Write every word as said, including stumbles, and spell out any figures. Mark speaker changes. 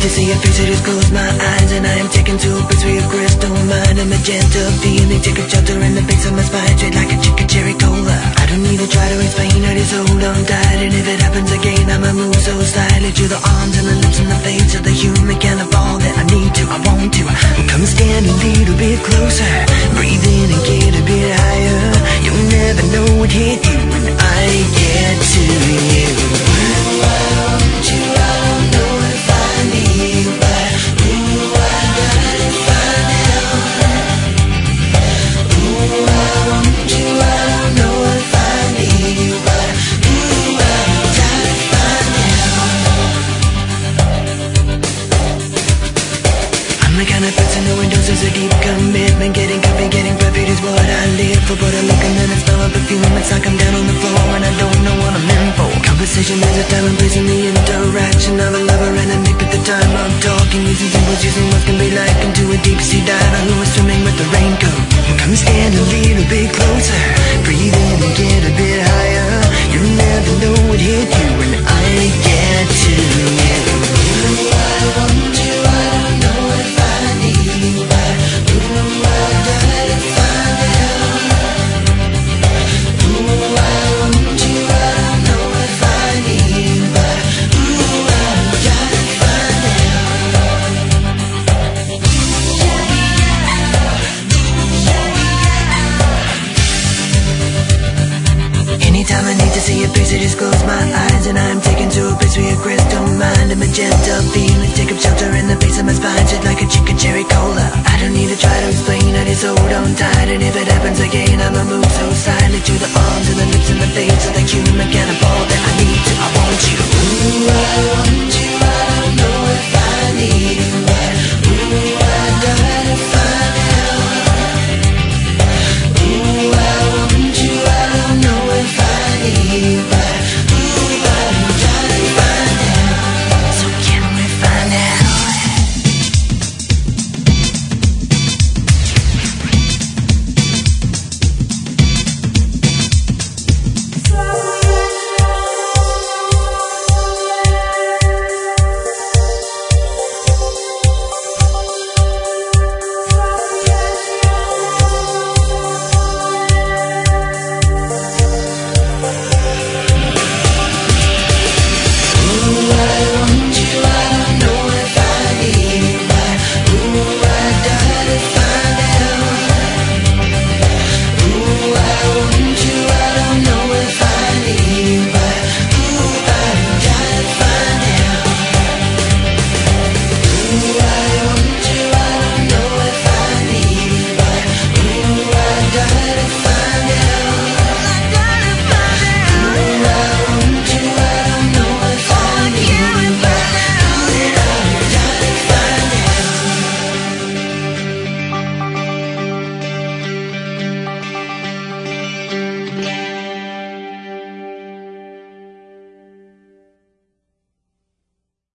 Speaker 1: to see your face, I just close my eyes, and I am taken to a place where your crystal mind, a magenta feeling, take a shelter in the base of my spine, straight like a chicken cherry cola. I don't need to try to explain, I just hold on tight, and if it happens again, I'ma move so slightly to the arms and the lips and the face of the human kind of all that I need to, I want to. Come stand a little bit closer, breathe in and get a bit higher. You'll never know what hit you when I get to you. Ooh, I want you, I don't know if I need you, but ooh, I gotta find out. Ooh, I want you, I don't know if I need you, but ooh, I gotta find out. I'm the kind of person who endorses a deep commitment. Getting coffee, getting perfect is what I live for. But I look and then I smell a perfume. It's like I'm down on the floor and I don't know what I'm in for. Conversation is a time and place in the interaction of a lover and a mate at the time of talking. Using symbols, using what can be like into a deep sea diver who is swimming with the raincoat. Come stand a little bit closer, breathe in and get a bit higher. You'll never know what hit you when I get to you. Ooh, I want you, I don't know if I need you, but ooh, I gotta find out. Ooh, I want you, I don't know if I need you, but ooh, I gotta find out. Anytime I need to see your face, I just close my eyes, and I'm taken to a place where your crystal mind, a magenta feeling, take up shelter in the base of my spine, just like a chicken